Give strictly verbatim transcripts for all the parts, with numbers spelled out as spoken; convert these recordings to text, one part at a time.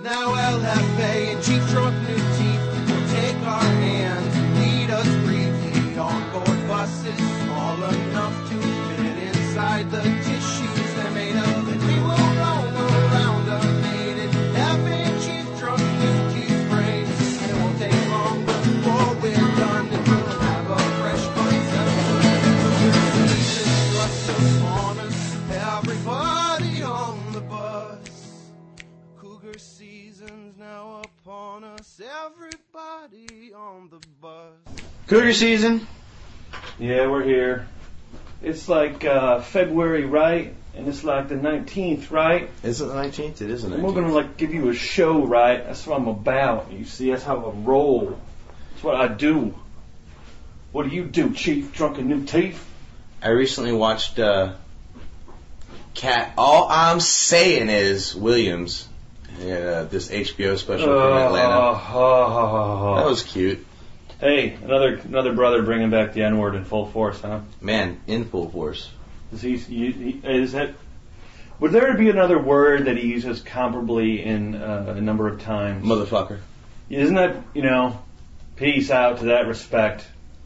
Now L F A and Chief Truck New Teeth will take our hands and lead us briefly on board buses small enough to fit inside the tissues they're made of, and we will roam around unaided, having Chief Truck New Teeth brains. It won't take long before we're done, and we'll have a fresh concept. Season rush upon us, everybody on the bus. Cougar season's now upon us, everybody on the bus. Cougar season? Yeah, we're here. It's like uh, February, right? And it's like the nineteenth, right? Is it the nineteenth? It is the And nineteenth. we're gonna like give you a show, right? That's what I'm about. You see, that's how I roll. That's what I do. What do you do, Chief? Drunken New Teeth? I recently watched uh, Cat. All I'm saying is Williams. Yeah, this H B O special from Atlanta. Uh, That was cute. Hey, another another brother bringing back the N-word in full force, huh? Man, in full force. Is he, he, he is that? Would there be another word that he uses comparably in uh, a number of times? Motherfucker. Isn't that, you know? Peace out to that respect.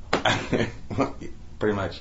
Pretty much.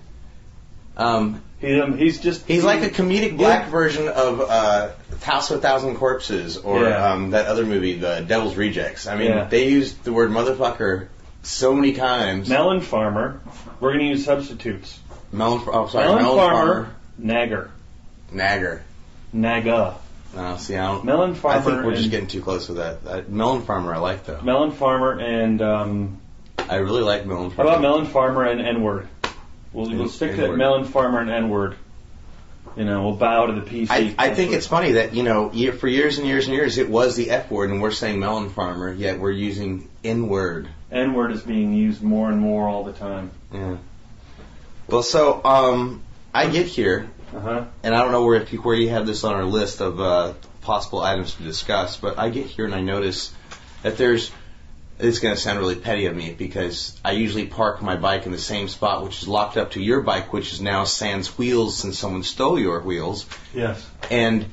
Um, He, um, he's just he's he, like a comedic black yeah. version of uh, House of a Thousand Corpses or Yeah. um, that other movie, The Devil's Rejects. I mean, Yeah. they used the word motherfucker so many times. Melon farmer. We're going to use substitutes. Melon, oh, sorry, Melon, Melon farmer, farmer. nagger, Nagger. naga. No, see, I don't. Melon farmer. I think we're just and- getting too close with that. Uh, melon farmer, I like though. Melon farmer and um, I really like melon how farmer. about melon farmer and N-word? We'll, we'll N- stick to that N-word. melon farmer and N-word. You know, we'll bow to the P C. I, I think it's funny that, you know, year, for years and years and years, it was the F word, and we're saying melon farmer, yet we're using N word. N-word is being used more and more all the time. Yeah. Well, so um, I get here, Uh-huh. and I don't know where if you, where you have this on our list of uh, possible items to discuss, but I get here and I notice that there's. It's going to sound really petty of me because I usually park my bike in the same spot, which is locked up to your bike, which is now sans wheels since someone stole your wheels. Yes. And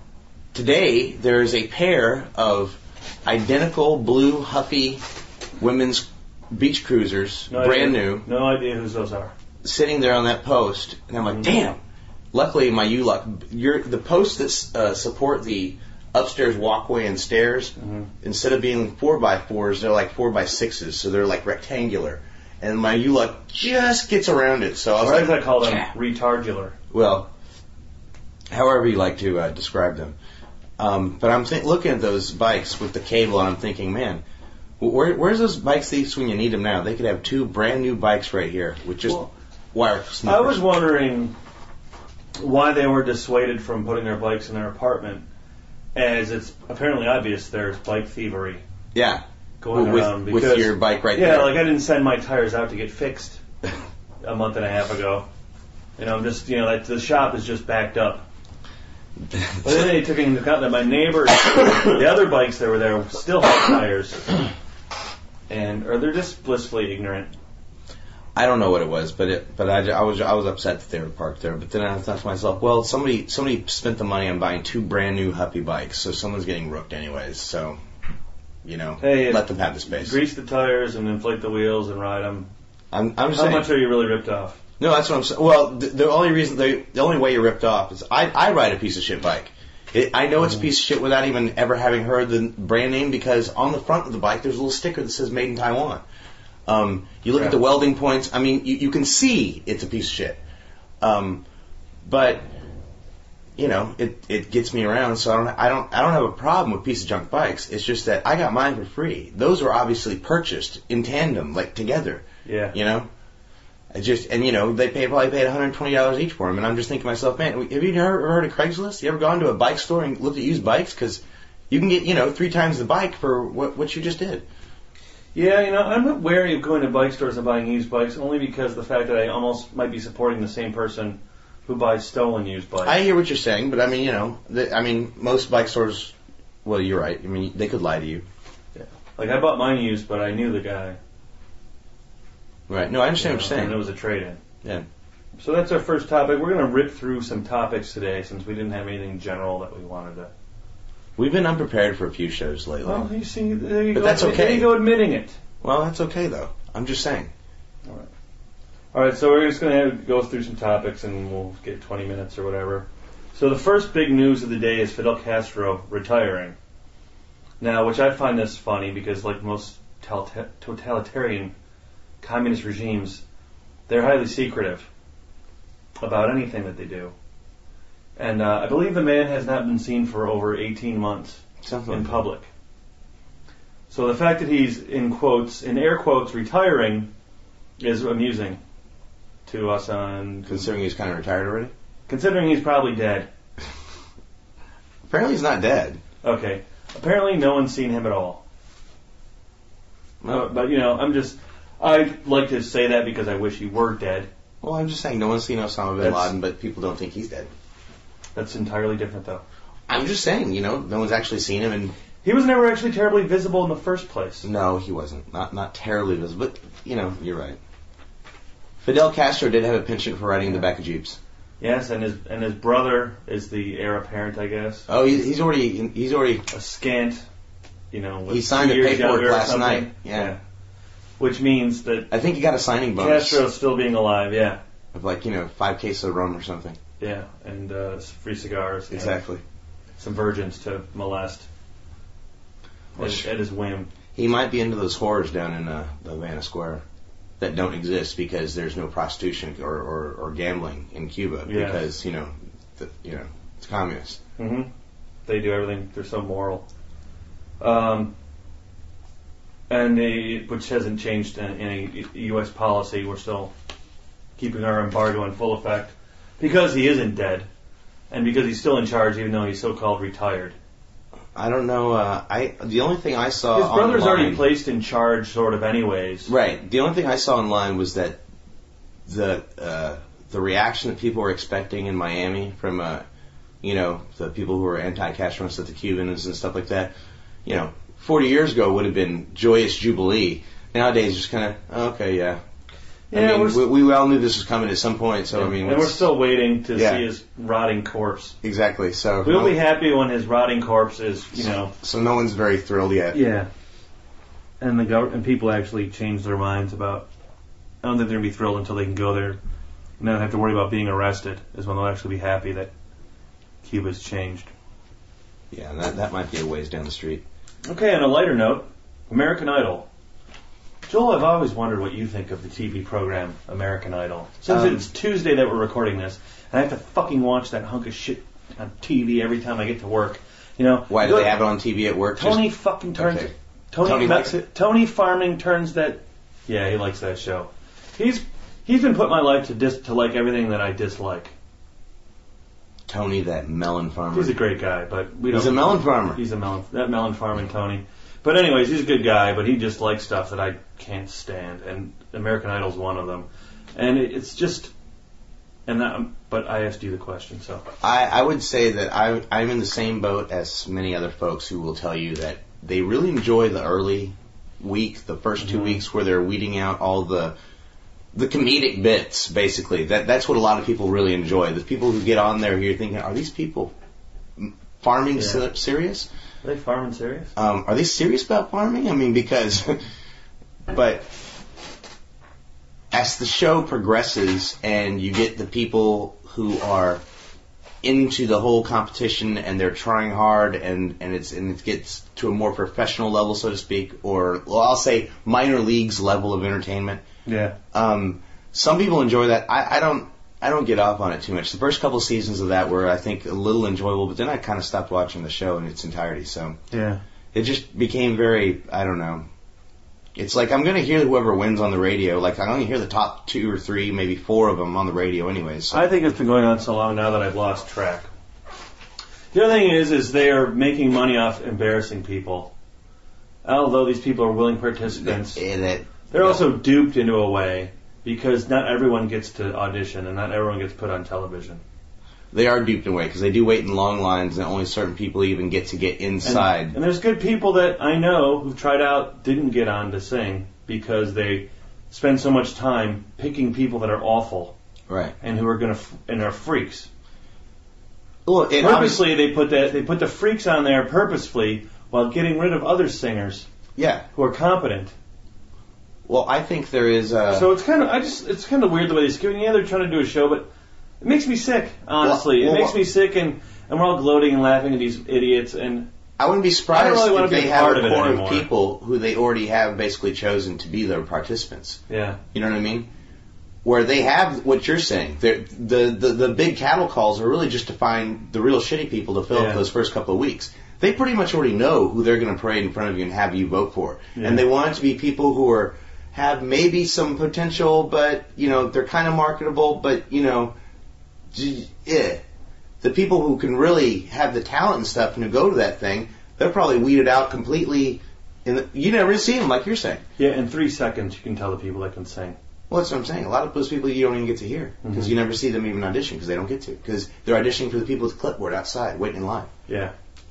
today there is a pair of identical blue Huffy women's beach cruisers, No brand idea. new, No idea whose those are. sitting there on that post. And I'm like, Mhm. damn. Luckily, my U-Lock, your the posts that uh, support the upstairs walkway and stairs, Mhm. instead of being four by fours, they're like four by sixes, so they're like rectangular. And my U-Lock just gets around it. So I was Or like, as I call them, yeah. retardular. Well, however you like to uh, describe them. Um, but I'm th- looking at those bikes with the cable, and I'm thinking, man, where, where's those bike thieves when you need them now? They could have two brand new bikes right here with just Well, wire I snippers. was wondering why they were dissuaded from putting their bikes in their apartment, as it's apparently obvious there's bike thievery Yeah, going with, around. with Because, your bike right yeah, there. like I didn't send my tires out to get fixed a month and a half ago. You know, I'm just, you know, that the shop is just backed up. But then they took into account that my neighbors, the other bikes that were there, still had tires. And, or they're just blissfully ignorant. I don't know what it was, but it, but I, I was I was upset that they were parked there. But then I thought to myself, well, somebody somebody spent the money on buying two brand new Huffy bikes, so someone's getting rooked anyways. So, you know, Hey, let them have the space. Grease the tires and inflate the wheels and ride them. I'm, I'm just How saying. much are you really ripped off? No, that's what I'm saying. Well, the, the only reason, the, the only way you're ripped off is I, I ride a piece of shit bike. It, I know it's a piece of shit without even ever having heard the brand name because on the front of the bike there's a little sticker that says "Made in Taiwan." Um, you look Yeah. at the welding points. I mean, you, you can see it's a piece of shit. Um, but you know, it it gets me around, so I don't I don't I don't have a problem with piece of junk bikes. It's just that I got mine for free. Those were obviously purchased in tandem, like together. Yeah. You know. I just and you know they pay probably paid one hundred twenty dollars each for them, and I'm just thinking to myself, man, have you ever heard of Craigslist? You ever gone to a bike store and looked at used bikes? Because you can get you know three times the bike for what what you just did. Yeah, you know, I'm not wary of going to bike stores and buying used bikes only because of the fact that I almost might be supporting the same person who buys stolen used bikes. I hear what you're saying, but I mean, you know, the, I mean, most bike stores. Well, you're right. I mean, they could lie to you. Yeah. Like I bought mine used, but I knew the guy. Right. No, I understand You what know, you're and it saying. was a trade-in. Yeah. So that's our first topic. We're going to rip through some topics today since we didn't have anything general that we wanted to. We've been unprepared for a few shows lately. Well, you see, there you But go. that's okay. There you go admitting it. Well, that's okay, though. I'm just saying. All right. All right, so we're just going to go through some topics, and we'll get twenty minutes or whatever. So the first big news of the day is Fidel Castro retiring. Now, which I find this funny because, like most totalitarian communist regimes, they're highly secretive about anything that they do. And uh, I believe the man has not been seen for over eighteen months Something in like public. So the fact that he's, in quotes, in air quotes, retiring is amusing to us on... Considering he's kind of retired already? Considering he's probably dead. Apparently he's not dead. Okay. Apparently no one's seen him at all. Well, Uh, but, you know, I'm just... I like to say that because I wish he were dead. well, I'm just saying, no one's seen Osama bin That's- Laden, but people don't think he's dead. That's entirely different, though. I'm just saying, you know, no one's actually seen him, and He was never actually terribly visible in the first place. no, he wasn't. Not not terribly visible, but, you know, you're right. Fidel Castro did have a penchant for riding in the back of Jeeps. Yes, and his and his brother is the heir apparent, I guess. Oh, he's, he's already, he's already, A scant, you know... with he signed two the years paperwork younger or last something. night. Yeah. Which means that I think he got a signing bonus Castro's still being alive, yeah. of like, you know, five cases of rum or something. Yeah, and uh, free cigars. and Exactly. Some virgins to molest at, Which- at his whim. He might be into those whores down in uh, the Havana Square that don't exist because there's no prostitution or, or, or gambling in Cuba Yeah. because, you know, the, you know, it's communist. hmm They do everything. They're so moral. Um, and they, which hasn't changed in any U S policy. We're still keeping our embargo in full effect because he isn't dead, and because he's still in charge, even though he's so-called retired. I don't know. Uh, I the only thing I saw His brother's online, already placed in charge, sort of, anyways. right. The only thing I saw online was that the uh, the reaction that people were expecting in Miami from uh, you know, the people who were anti-Castroists, the Cubans and stuff like that, you know, forty years ago would have been joyous jubilee. Nowadays, just kind of oh, okay, yeah. Yeah, I mean, we're we, we all knew this was coming at some point, so I mean, and we're it's- still waiting to Yeah. see his rotting corpse. exactly. So We'll no, be happy when his rotting corpse is, you know. so no one's very thrilled yet. Yeah. And the gov- and people actually change their minds about. I don't think they're gonna be thrilled until they can go there and not have to worry about being arrested. Is when they'll actually be happy that Cuba's changed. Yeah, that that might be a ways down the street. Okay, on a lighter note, American Idol. Joel, I've always wondered what you think of the T V program American Idol. Since Um, it's Tuesday that we're recording this, and I have to fucking watch that hunk of shit on T V every time I get to work. You know, Why do go- they have it on T V at work? Tony Just- fucking turns okay. Tony, Tony Ma- likes it? Tony Farming turns that. Yeah, he likes that show. He's he's been put my life to dis to like everything that I dislike. Tony, that melon farmer. He's a great guy, but we don't. He's a melon farmer. He's a melon. That melon farming Tony. But anyways, he's a good guy, but he just likes stuff that I can't stand, and American Idol's one of them. And it, it's just. And that, but I asked you the question, so. I, I would say that I, I'm in the same boat as many other folks who will tell you that they really enjoy the early week, the first two Mhm. weeks where they're weeding out all the the comedic bits, basically. That That's what a lot of people really enjoy. The people who get on there, you're thinking, are these people farming Yeah. se- serious? Are they farming serious? Um, are they serious about farming? I mean, because, but as the show progresses and you get the people who are into the whole competition and they're trying hard and, and it's and it gets to a more professional level, so to speak, or well, I'll say minor leagues level of entertainment. Yeah. Um, some people enjoy that. I, I don't. I don't get off on it too much. The first couple seasons of that were, I think, a little enjoyable, but then I kind of stopped watching the show in its entirety. So Yeah. it just became very, I don't know. It's like I'm going to hear whoever wins on the radio. Like I'm going to hear the top two or three, maybe four of them on the radio anyways. So. I think it's been going on so long now that I've lost track. The other thing is, is they are making money off embarrassing people. Although these people are willing participants, And it, they're also duped into a way because not everyone gets to audition and not everyone gets put on television. they are duped in a way because they do wait in long lines and only certain people even get to get inside. And, and there's good people that I know who've tried out, didn't get on to sing because they spend so much time picking people that are awful Right. and who are going to, and are freaks. Well, it purposely they put that they put the freaks on there purposefully while getting rid of other singers Yeah. who are competent. Well, I think there is. Uh, So it's kind of I just it's kind of weird the way they skip. Yeah, they're trying to do a show, but it makes me sick. Honestly, Well, well, it makes me sick, and and we're all gloating and laughing at these idiots. And I wouldn't be surprised I don't really wanna if be they a have part a of it core of anymore. people who they already have basically chosen to be their participants. yeah, You know what I mean? Where they have what you're saying. They're, the, the the big cattle calls are really just to find the real shitty people to fill Yeah. up those first couple of weeks. They pretty much already know who they're going to parade in front of you and have you vote for. Yeah. And they want it to be people who are have maybe some potential, but, you know, they're kind of marketable, but, you know, j- eh. The people who can really have the talent and stuff and who go to that thing, they're probably weeded out completely. In the, you never see them, like you're saying. yeah. In three seconds, you can tell the people that can sing. Well, that's what I'm saying. A lot of those people you don't even get to hear because Mhm. you never see them even audition because they don't get to because they're auditioning for the people with the clipboard outside waiting in line. Yeah.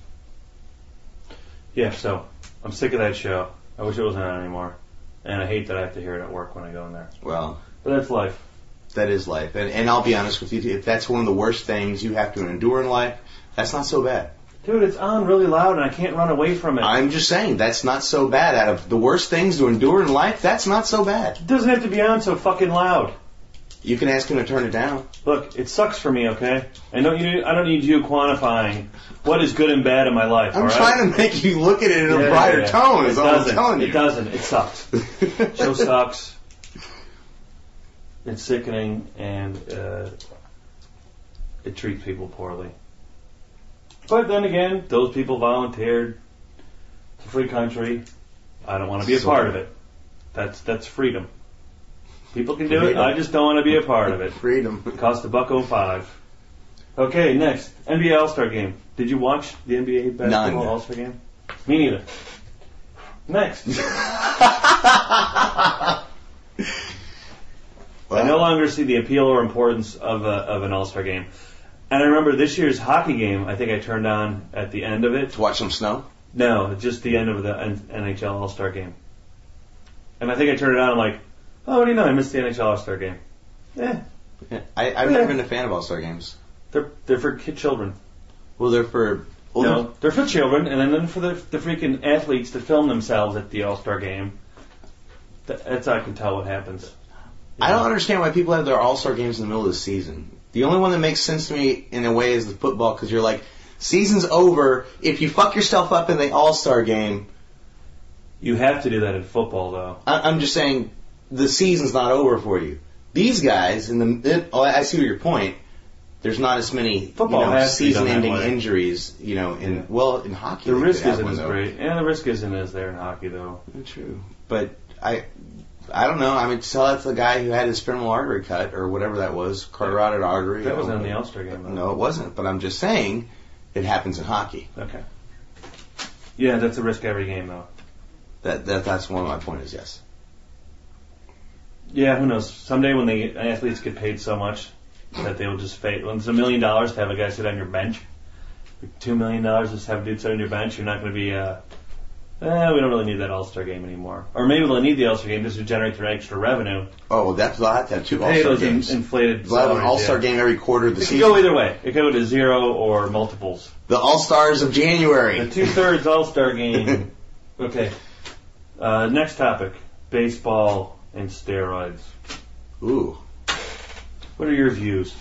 Yeah. So I'm sick of that show. I wish it wasn't on anymore, and I hate that I have to hear it at work when I go in there. Well, But that's life. that is life, and and I'll be honest with you. If that's one of the worst things you have to endure in life, that's not so bad. Dude, it's on really loud, and I can't run away from it. I'm just saying that's not so bad. Out of the worst things to endure in life, that's not so bad. It doesn't have to be on so fucking loud. You can ask him to turn it down. Look, it sucks for me, okay? I don't. You, I don't need you quantifying what is good and bad in my life. I'm all right? trying to make you look at it in Yeah, a yeah, brighter yeah. tone. It Is all I'm doesn't. telling you. It doesn't. It sucks. Show sucks. It's sickening, and uh, it treats people poorly. But then again, those people volunteered. It's a free country. I don't want to be a So- part of it. That's that's freedom. People can do it. Freedom. I just don't want to be a part of it. Freedom. It cost a buck oh five. Okay, next N B A All-Star Game. Did you watch the N B A basketball None. All-Star Game? Me neither. Next. I no longer see the appeal or importance of a, of an All-Star game. And I remember this year's hockey game, I think I turned on at the end of it. To watch some snow? No, just the end of the N H L All-Star game. And I think I turned it on, I'm like, oh, what do you know, I missed the N H L All-Star game. Eh, Yeah. I, I've Yeah. never been a fan of All-Star games. they're, they're for kid children. Well, they're for... Well, No, they're for children, and then for the, the freaking athletes to film themselves at the All-Star game. That, that's how I can tell what happens. You I don't know? understand why people have their All-Star games in the middle of the season. The only one that makes sense to me in a way is the football, because you're like, season's over. If you fuck yourself up in the All-Star game, You have to do that in football, though. I, I'm just saying the season's not over for you. These guys, in the, it, oh, I see your point. There's not as many Football you know, has to be done that season-ending way. injuries. You know, in Yeah. well, in hockey, The they risk could have isn't one, as though. great. Yeah, the risk isn't as there in hockey, though. True, but I, I don't know. I mean, tell that's the guy who had his femoral artery cut or whatever that was, carotid artery. That I wasn't don't in the know. All-Star game, though. No, it wasn't. But I'm just saying, it happens in hockey. Okay. Yeah, that's a risk every game, though. That that that's one of my points. Is yes. Yeah, who knows? Someday when the athletes get paid so much that they will just fade. When it's a million dollars to have a guy sit on your bench, two million dollars just to have a dude sit on your bench, you're not going to be, uh, eh, we don't really need that All-Star game anymore. Or maybe they'll need the All-Star game just to generate their extra revenue. Oh, well, that's they'll have to have two Pay All-Star those in, games. inflated They'll have an salaries, All-Star yeah. game every quarter of the It could season. go either way. It could go to zero or multiples. The All-Stars of January. The two-thirds All-Star game. Okay. Uh, next topic. Baseball and steroids. Ooh. What are your views?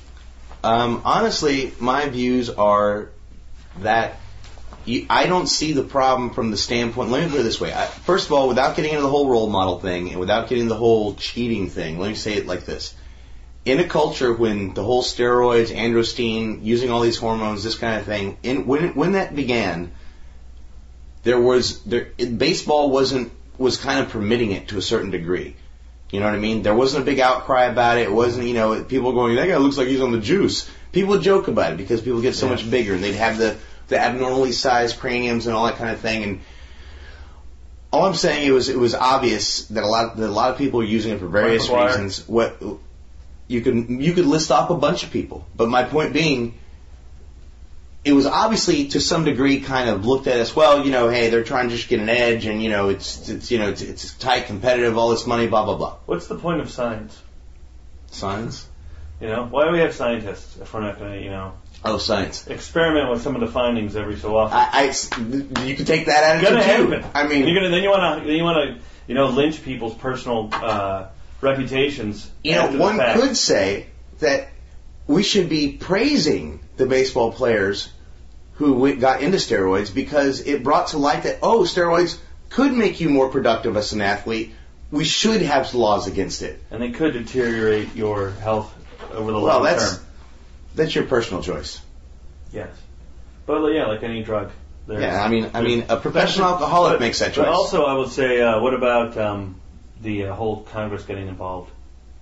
Um, honestly, my views are that you, I don't see the problem from the standpoint. Let me put it this way. I, first of all, without getting into the whole role model thing and without getting the whole cheating thing, let me say it like this. In a culture when the whole steroids, androstenedione, using all these hormones, this kind of thing, in, when when that began, there was there baseball wasn't was kind of permitting it to a certain degree. You know what I mean? There wasn't a big outcry about it. It wasn't, you know, people going, that guy looks like he's on the juice. People would joke about it because people get so Yeah. much bigger and they'd have the, the abnormally sized craniums and all that kind of thing. And all I'm saying it was it was obvious that a lot that a lot of people are using it for various Markiplier. reasons. What you could you could list off a bunch of people, but my point being, it was obviously to some degree kind of looked at as well. You know, hey, they're trying to just get an edge, and you know, it's it's you know it's, it's tight, competitive, all this money, blah blah blah. What's the point of science? Science. You know, why do we have scientists if we're not going to, you know, Oh, science. Experiment with some of the findings every so often. I, I you can take that attitude gonna too. happen. I mean, you're gonna then you want to then you want to you know lynch people's personal uh, reputations. You know, one could say that we should be praising the baseball players who got into steroids because it brought to light that, oh, steroids could make you more productive as an athlete. We should have laws against it. And they could deteriorate your health over the well, long that's, term. That's your personal choice. Yes. But yeah, like any drug. Yeah, I mean, I mean, a professional alcoholic but, makes that choice. But also, I would say, uh, what about um, the uh, whole Congress getting involved?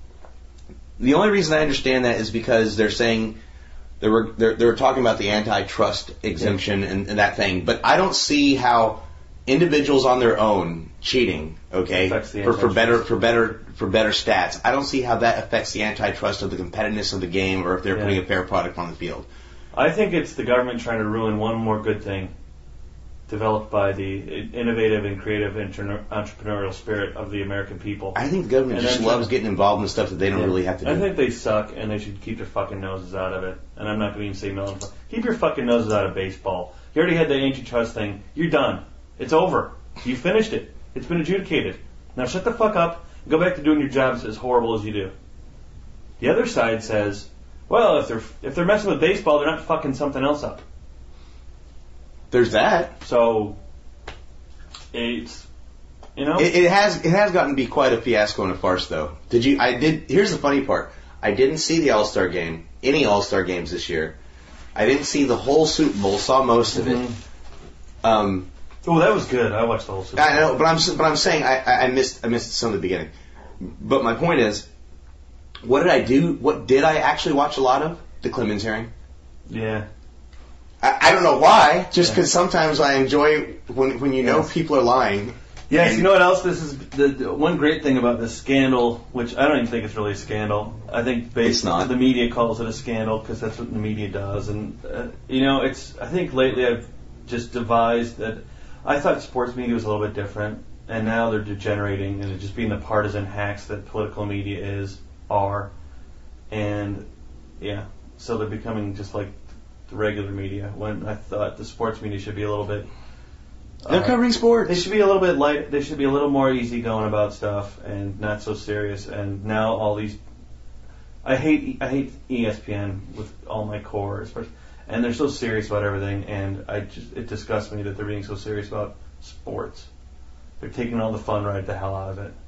The only reason I understand that is because they're saying they were they're, they're talking about the antitrust exemption yeah. and, and that thing, but I don't see how individuals on their own cheating, okay, for, for better for better for better stats. I don't see how that affects the antitrust of the competitiveness of the game, or if they're yeah. putting a fair product on the field. I think it's the government trying to ruin one more good thing developed by the innovative and creative inter- entrepreneurial spirit of the American people. I think the government and just loves to, getting involved in stuff that they don't yeah, really have to do. I think they suck, and they should keep their fucking noses out of it. And I'm not going to even say million. Keep your fucking noses out of baseball. You already had the antitrust thing. You're done. It's over. You finished it. It's been adjudicated. Now shut the fuck up and go back to doing your jobs as horrible as you do. The other side says, well, if they're if they're messing with baseball, they're not fucking something else up. There's that. So it's you know it, it has it has gotten to be quite a fiasco and a farce, though. Did you? I did. Here's the funny part. I didn't see the All-Star game, any All-Star games this year. I didn't see the whole Super Bowl. Saw most of mm-hmm. it. Um. Oh, that was good. I watched the whole Super Bowl. I know, but I'm but I'm saying I, I missed I missed some of the beginning. But my point is, what did I do? What did I actually watch a lot of? The Clemens hearing. Yeah. I, I don't know why. Just because yeah. sometimes I enjoy when when you know yes. people are lying. Yes. You know what else? This is the, the one great thing about this scandal, which I don't even think it's really a scandal. I think based on the media calls it a scandal because that's what the media does, and uh, you know, it's. I think lately I've just devised that. I thought sports media was a little bit different, and now they're degenerating and just being the partisan hacks that political media is, are, and yeah, so they're becoming just like the regular media. When I thought the sports media should be a little bit, uh, they're covering sports. They should be a little bit light. They should be a little more easygoing about stuff and not so serious. And now all these, I hate I hate E S P N with all my core, especially. And they're so serious about everything, and I just it disgusts me that they're being so serious about sports. They're taking all the fun right the hell out of it.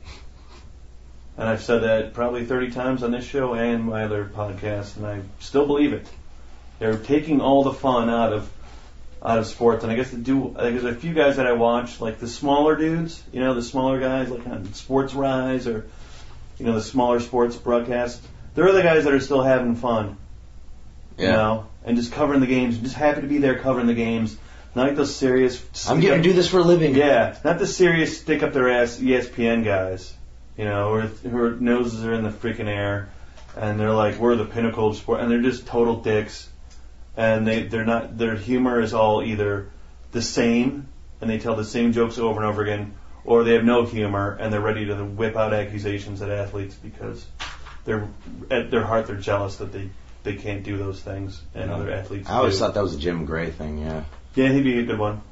And I've said that probably thirty times on this show and my other podcast, and I still believe it. They're taking all the fun out of out of sports, and I guess they do. I think there's a few guys that I watch, like the smaller dudes, you know, the smaller guys, like on Sports Rise or you know the smaller sports broadcasts. They're the guys that are still having fun. Yeah. You know, and just covering the games, just happy to be there covering the games. Not like those serious. I'm going to do this for a living. Yeah, not the serious stick up their ass E S P N guys. You know, who whose noses are in the freaking air, and they're like, we're the pinnacle of sport, and they're just total dicks. And they they're not. Their humor is all either the same, and they tell the same jokes over and over again, or they have no humor and they're ready to whip out accusations at athletes because they're at their heart they're jealous that they. They can't do those things, and other athletes I always do. thought that was a Jim Gray thing, yeah. Yeah, he'd be a good one.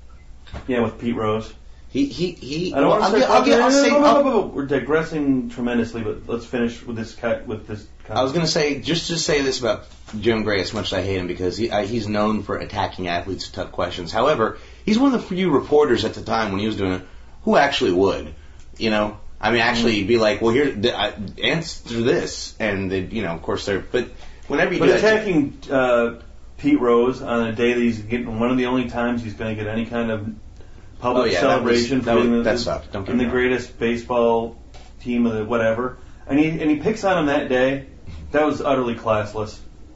Yeah, with Pete Rose. He, he, he. I don't well, want to say. I'll get, I'll say, I'll, We're digressing tremendously, but let's finish with this. With this. I was going to say, just to say this about Jim Gray, as much as I hate him, because he, uh, he's known for attacking athletes with tough questions. However, he's one of the few reporters at the time when he was doing it who actually would, you know. I mean, actually be like, well, here, uh, answer this, and they, you know, of course they're, but. Whenever you but do attacking uh, Pete Rose on a day that he's getting one of the only times he's going to get any kind of public oh, yeah, celebration that was, for that, being that the, sucked. Don't get in the wrong. greatest baseball team of the whatever, and he and he picks on him that day. That was utterly classless.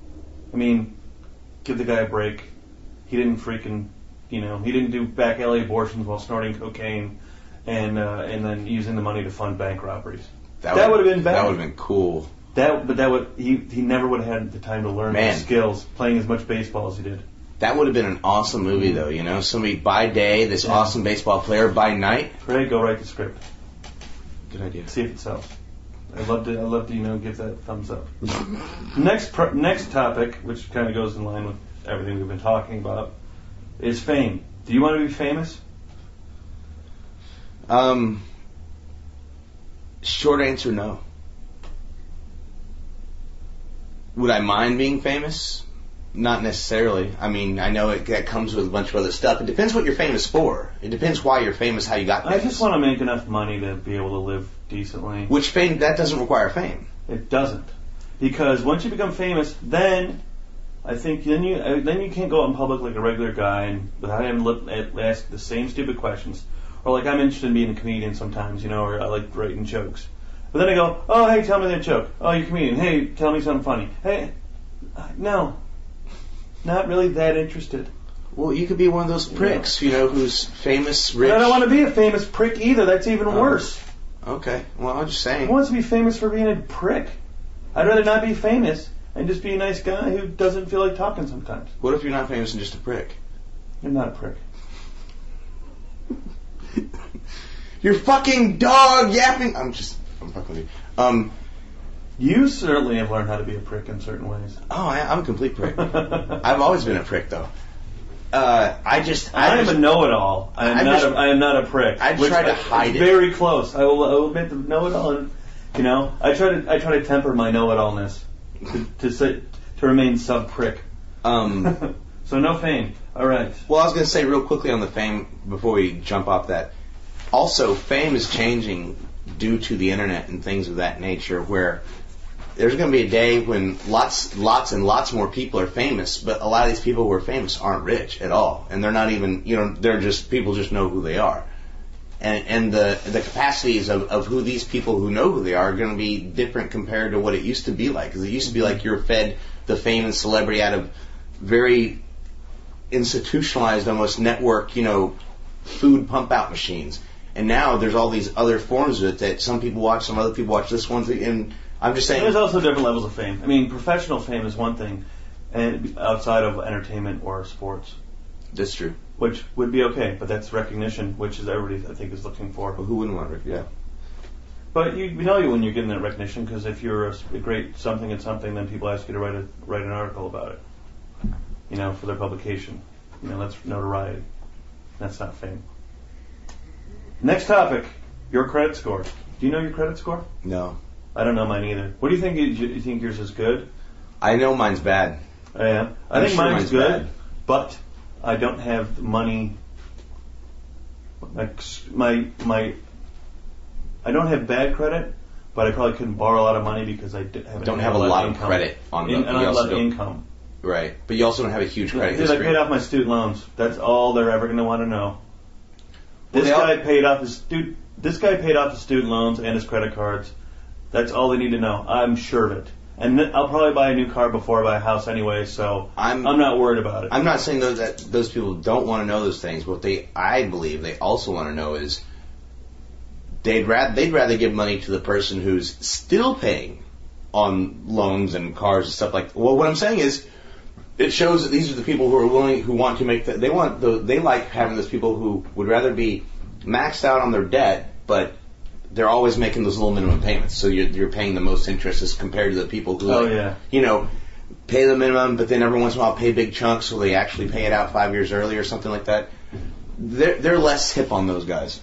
I mean, give the guy a break. He didn't freaking, you know, he didn't do back alley abortions while snorting cocaine, and uh, and then using the money to fund bank robberies. That, that would have been bad. That would have been cool. That, but that would he he never would have had the time to learn Man. the skills playing as much baseball as he did. That would have been an awesome movie, though. You know, somebody by day, this yeah. awesome baseball player by night. Ray, go write the script. Good idea. See if it sells. I'd love to. I'd love to, you know, give that thumbs up. next, pro- next topic, which kind of goes in line with everything we've been talking about, is fame. Do you want to be famous? Um. Short answer, no. Would I mind being famous? Not necessarily. I mean, I know it that comes with a bunch of other stuff. It depends what you're famous for. It depends why you're famous, how you got famous. I just want to make enough money to be able to live decently. Which fame, that doesn't require fame. It doesn't. Because once you become famous, then I think then you uh, then you can't go out in public like a regular guy and without having to ask the same stupid questions. Or like I'm interested in being a comedian sometimes, you know, or I like writing jokes. But then I go, oh, hey, tell me that joke. Oh, you're a comedian. Hey, tell me something funny. Hey, uh, no. Not really that interested. Well, you could be one of those pricks, you know, who's famous, rich. But I don't want to be a famous prick either. That's even Oh. worse. Okay. Well, I'm just saying. Who wants to be famous for being a prick? I'd rather not be famous and just be a nice guy who doesn't feel like talking sometimes. What if you're not famous and just a prick? You're not a prick. You're fucking dog yapping. I'm just, I'm fucking with you. Um, You certainly have learned how to be a prick in certain ways. oh, I, I'm a complete prick. I've always been a prick, though. Uh, I just, I, I am just, a know-it-all. I am I not. just- A, I am not a prick. I which try to I- hide it's it. Very close. I will, I will admit the know-it-all. And, you know, I try to. I try to temper my know-it-allness to to, say, to remain sub-prick. um, So no fame. All right. well, I was going to say real quickly on the fame before we jump off that. Also, fame is changing due to the internet and things of that nature, where there's going to be a day when lots, lots and lots more people are famous, but a lot of these people who are famous aren't rich at all, and they're not even, you know, they're just people just know who they are, and and the the capacities of, of who these people who know who they are are going to be different compared to what it used to be like. Because it used to be like you're fed the fame and celebrity out of very institutionalized, almost network, you know, food pump out machines. And now there's all these other forms of it that some people watch, some other people watch this one, and I'm just saying. There's also different levels of fame. I mean, professional fame is one thing, and outside of entertainment or sports, That's true. which would be okay, but that's recognition, which is everybody I think is looking for. Well, who wouldn't want to? Yeah. But you, you know you when you're getting that recognition because if you're a, a great something at something, then people ask you to write a write an article about it. You know, for their publication. You know, that's notoriety. That's not fame. Next topic: your credit score. Do you know your credit score? No. I don't know mine either. What do you think? You, you think yours is good? I know mine's bad. I am. I I'm think sure mine's, mine's good, bad. but I don't have money. My my my. I don't have bad credit, but I probably couldn't borrow a lot of money because I d- have Don't have a lot of income. credit on the- In, and you I have a also lot of don't- income. Right. But you also don't have a huge credit Dude, I history. paid off my student loans. That's all they're ever going to want to know. Well, This they all- guy paid off his dude. This guy paid off his student loans and his credit cards. That's all they need to know. I'm sure of it. And th- I'll probably buy a new car before I buy a house anyway, so I'm- I'm not worried about it. I'm not saying though that those people don't want to know those things, but what they, I believe, they also want to know is they'd rather they'd rather give money to the person who's still paying on loans and cars and stuff like. Well, what I'm saying is, it shows that these are the people who are willing, who want to make that. They want the, they like having those people who would rather be maxed out on their debt, but they're always making those little minimum payments. So you're you're paying the most interest as compared to the people who, Oh, like, yeah. you know, pay the minimum, but then every once in a while pay big chunks, so they actually pay it out five years early or something like that. They're they're less hip on those guys.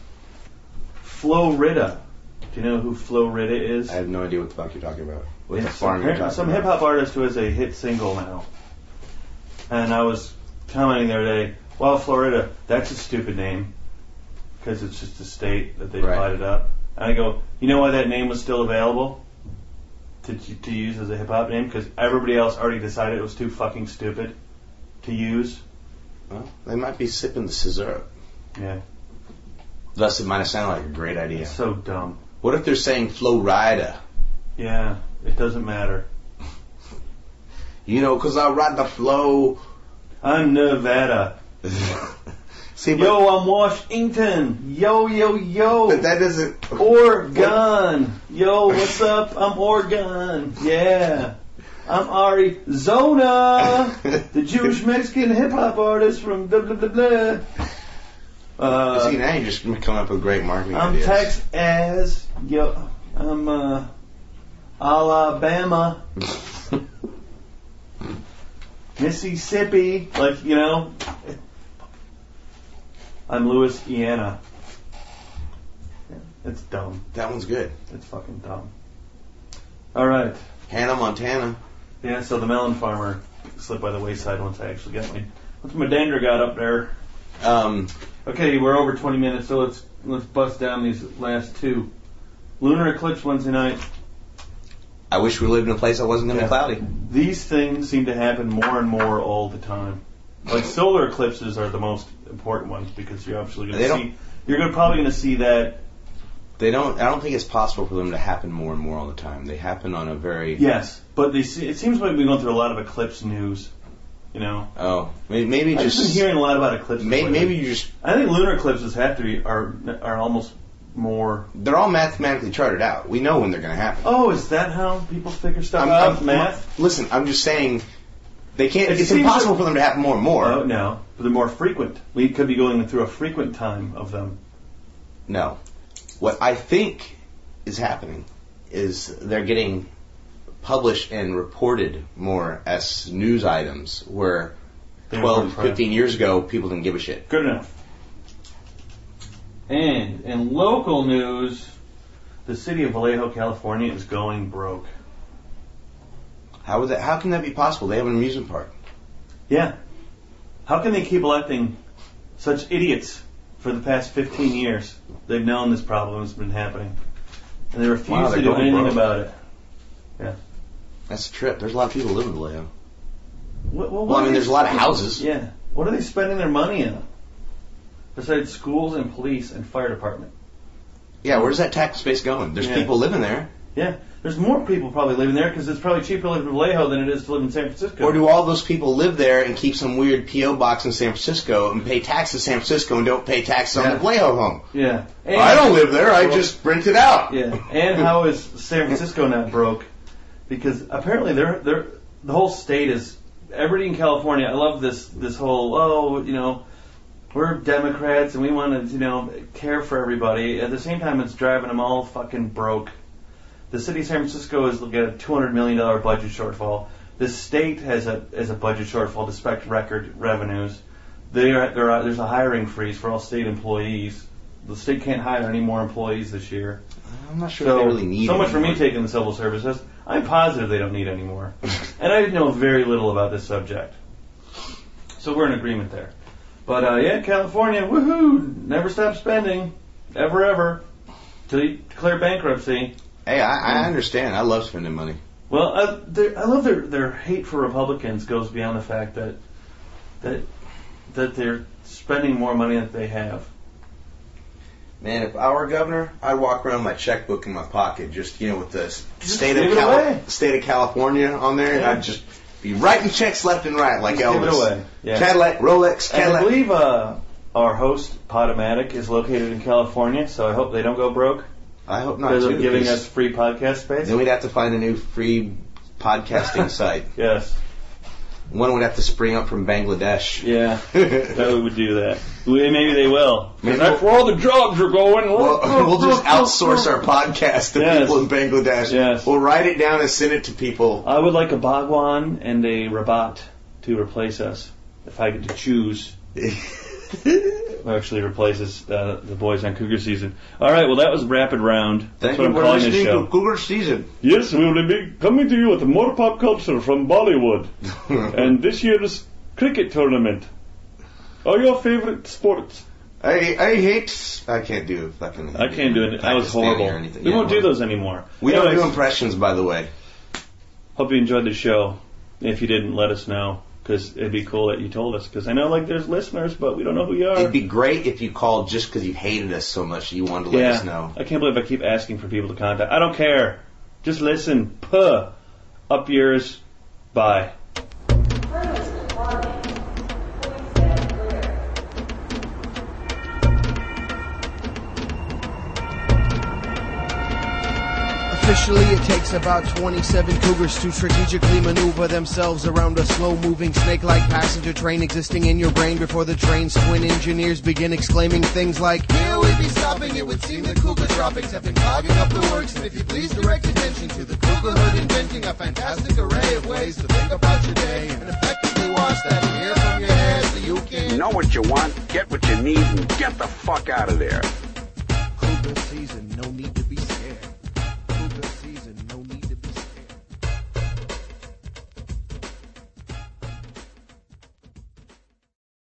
Flo Rida. Do you know who Flo Rida is? I have no idea what the fuck you're talking about. What the It's farm you're some, talking some about? hip hop artist who has a hit single now. And I was commenting the other day, wow, Florida, that's a stupid name. Because it's just a state that they Right. divided up. And I go, you know why that name was still available to to use as a hip hop name? Because everybody else already decided it was too fucking stupid to use. Well, they might be sipping the scissor. Yeah. Thus, it might have sounded like a great idea. It's so dumb. What if they're saying Flo Rida? Yeah, it doesn't matter. You know, 'cause I ride the flow. I'm Nevada. See, but, Yo, I'm Washington. Yo, yo, yo. but that doesn't. Oregon. Yo, what's up? I'm Oregon. Yeah. I'm Arizona. The Jewish Mexican hip hop artist from blah, blah, blah, blah. Uh, See, now you're just coming up with great marketing I'm ideas. Tex as. Yo, I'm, uh, Alabama, Mississippi, like, you know. I'm Louisiana. Yeah, it's dumb. That one's good. It's fucking dumb. All right. Hannah Montana. Yeah, so the melon farmer slipped by the wayside once I actually got me. What's my dander got up there? Um, Okay, we're over twenty minutes, so let's let's bust down these last two. Lunar eclipse Wednesday night. I wish we lived in a place that wasn't going to Yeah. be cloudy. These things seem to happen more and more all the time. Like solar eclipses are the most important ones because you're obviously going They to don't- see. You're gonna, probably going to see that. They don't. I don't think it's possible for them to happen more and more all the time. They happen on a very. Yes, but they see, it seems like we're going through a lot of eclipse news. You know. Oh, maybe, maybe I've just. just been hearing a lot about eclipses. Maybe, lately. maybe you just. I think lunar eclipses have to be are are almost more. They're all mathematically charted out. We know when they're going to happen. Oh, is that how people figure stuff I'm- out? I'm- Math. Listen, I'm just saying. They can't. It it's seems impossible that- for them to happen more and more. Oh no, but they're more frequent. We could be going through a frequent time of them. No. What I think is happening is they're getting published and reported more as news items where They twelve, were private. fifteen years ago people didn't give a shit. Good enough. And in local news, the city of Vallejo, California is going broke. How would that? How can that be possible? They have an amusement park. Yeah. How can they keep electing such idiots for the past fifteen years? They've known this problem has been happening. And they refuse Wow, to they're do going anything broke. about it. That's a trip. There's a lot of people living in Vallejo. What, what, Well, I mean, are there's they a lot of spending- houses. Yeah. What are they spending their money on? Besides schools and police and fire department. Yeah, where's that tax base going? There's Yeah. people living there. Yeah. There's more people probably living there because it's probably cheaper to live in Vallejo than it is to live in San Francisco. Or do all those people live there and keep some weird P O box in San Francisco and pay taxes in San Francisco and don't pay taxes on Yeah. the Vallejo home? Yeah. And, I don't live there. I Well, just rent it out. Yeah. And how is San Francisco not broke? Because apparently they're they're the whole state is everybody in California. I love this this whole oh you know we're Democrats and we want to you know care for everybody. At the same time, it's driving them all fucking broke. The city of San Francisco has got a two hundred million dollars budget shortfall. The state has a has a budget shortfall despite record revenues. They are, there are, there's a hiring freeze for all state employees. The state can't hire any more employees this year. I'm not sure So, if they really need so much for me anymore. taking the civil services. I'm positive they don't need any more. And I know very little about this subject. So we're in agreement there. But uh, yeah, California, woohoo! Never stop spending. Ever, ever. Till you declare bankruptcy. Hey, I, I understand. I love spending money. Well, I, their- I love their their hate for Republicans goes beyond the fact that that that they're spending more money than they have. Man, if I were governor, I'd walk around with my checkbook in my pocket, just you know, with the s- Just state give of it Cali- away. state of California on there, and Yeah. I'd just be writing checks left and right like Just Elvis. give it away. Yeah. Cadillac, Rolex, And I Cadillac. believe uh, our host, Podomatic, is located in California, so I hope they don't go broke I hope not. because Too, of giving 'cause us free podcast space. then we'd have to find a new free podcasting site. Yes. One would have to spring up from Bangladesh. Yeah. That we would do that. We- Maybe they will. 'Cause Maybe that's where all the jobs are going. We'll, we'll just outsource our podcast to Yes. people in Bangladesh. Yes. We'll write it down and send it to people. I would like a Bhagwan and a Rabat to replace us, if I get to choose. Who actually replaces uh, the boys on Cougar Season. All right, well, that was Rapid Round. That's Thank what you I'm for calling this listening show. to Cougar Season. Yes, we will be coming to you with more pop culture from Bollywood. And this year's cricket tournament. Are your favorite sports? I I hate. I can't do fucking. I can't do it. That was Pakistani horrible. or anything. We Yeah, won't do well, those anymore. We don't do Anyways, impressions, by the way. hope you enjoyed the show. If you didn't, let us know. Because it'd be cool that you told us. Because I know like there's listeners, but we don't know who you are. It'd be great if you called just because you hated us so much you wanted to let yeah. us know. I can't believe I keep asking for people to contact. I don't care. Just listen. Puh. Up yours. Bye. Officially, it takes about twenty-seven cougars to strategically maneuver themselves around a slow-moving snake-like passenger train existing in your brain before the train's twin engineers begin exclaiming things like, "Here we be stopping, it would seem the cougar droppings have been clogging up the works, and if you please direct attention to the cougar hood inventing a fantastic array of ways to think about your day and effectively wash that hair from your head so you can know what you want, get what you need, and get the fuck out of there." Cougar season, no need to